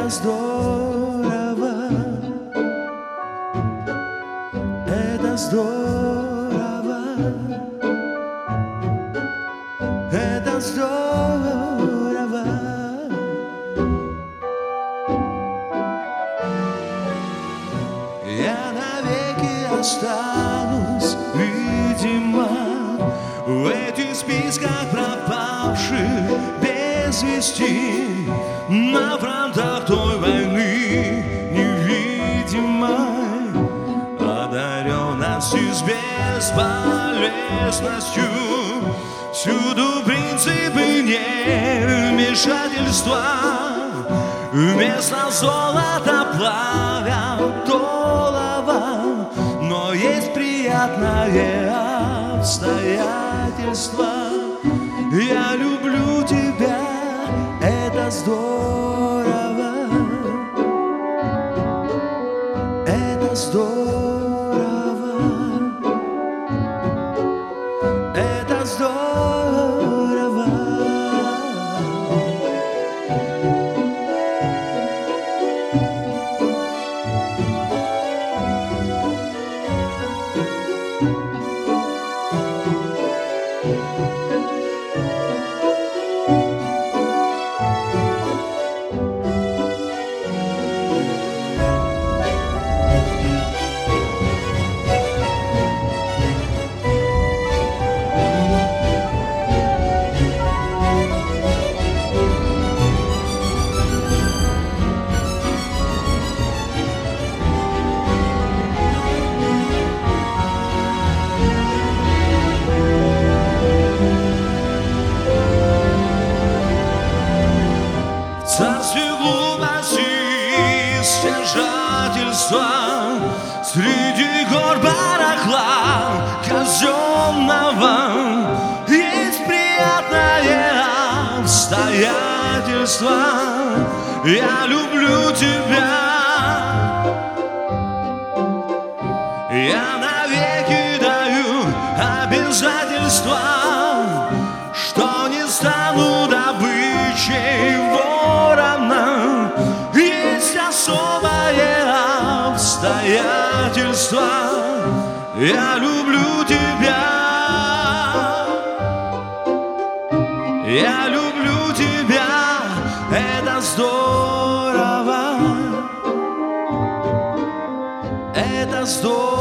Это здорово, это здорово, это здорово. Я навеки останусь, видимо, в этих списках пропавших без вести, на фронтах той войны невидимой, одаренностью с бесполезностью. Всюду принципы невмешательства, вместо золота плавят олово, но есть приятное обстоятельство. Я люблю тебя, это здорово, это здорово, это здорово. Царстве глупости и стяжательства, среди гор барахла казенного, есть приятное обстоятельство. Я люблю тебя, я навеки даю обязательства, что не стану добычей ворона. Есть особое обстоятельство. Я люблю тебя, я люблю тебя, это здорово, это здорово.